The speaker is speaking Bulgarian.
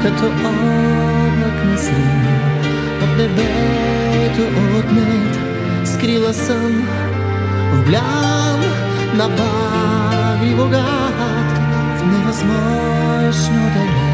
като облак на син, от небето отнет, скрила съм в блял на багри богат, в невъзможно далеч.